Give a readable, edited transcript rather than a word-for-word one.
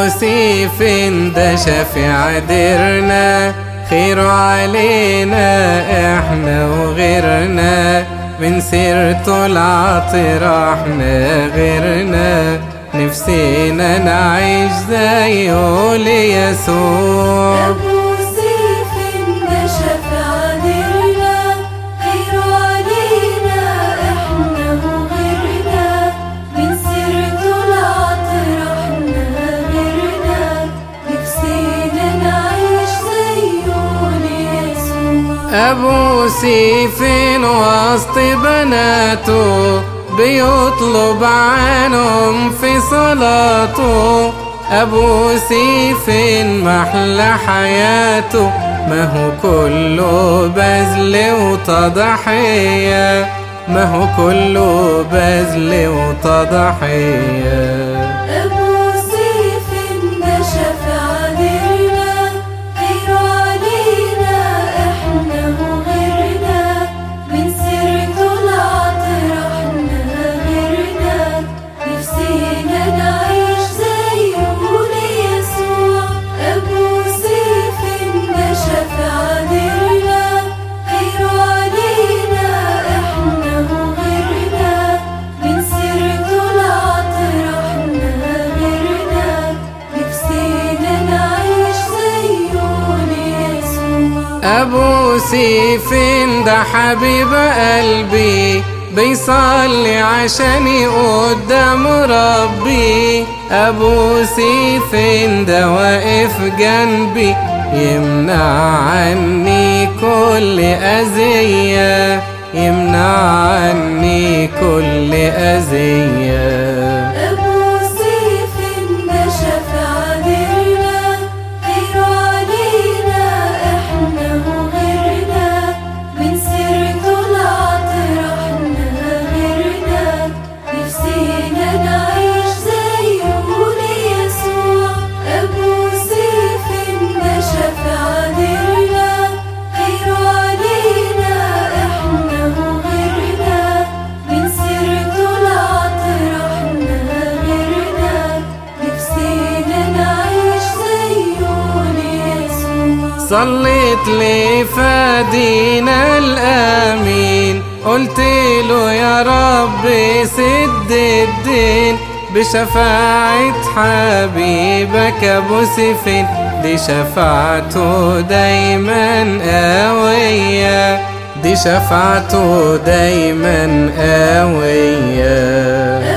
سيف ده شفيع درنا، خيره علينا احنا وغيرنا، من سيرته العطر احنا غيرنا، نفسينا نعيش زيه ليسوع. أبو سيف ده شفيع درنا، خيره علينا احنا وغيرنا، من سيرته العطر احنا غيرنا، نفسينا نعيش زيه ليسوع. أبو سيف وسط بناته بيطلب عنهم في صلاته، أبو سيف محلى حياته، ما هو كله بذل وتضحية، ما هو كله بذل وتضحية. أبو سيف ده شفيع درنا، خيره علينا احنا وغيرنا، من سيرته العطر احنا غيرنا، نفسينا نعيش زيه ليسوع. أبو سيف ده شفيع درنا، خيره علينا احنا وغيرنا، من سيرته العطر احنا غيرنا، نفسينا نعيش زيه ليسوع. أبو سيف ده حبيب قلبي، بيصلي عشاني قدام ربي، أبو سيف ده واقف جنبي، يمنع عني كل أذية، يمنع عني كل أذية. أبو سيف ده شفيع درنا، خيره علينا احنا وغيرنا، من سيرته العطر احنا غيرنا، نفسينا نعيش زيه ليسوع. أبو سيف ده شفيع درنا، خيره علينا احنا وغيرنا، من سيرته العطر احنا غيرنا، نفسينا نعيش زيه ليسوع. صليت لفادينا الآمين، قلت له يا رب سد الدين، بشفاعة حبيبك أبو سيف، دي شفاعته دايما قوية، دي شفاعته دايما قوية.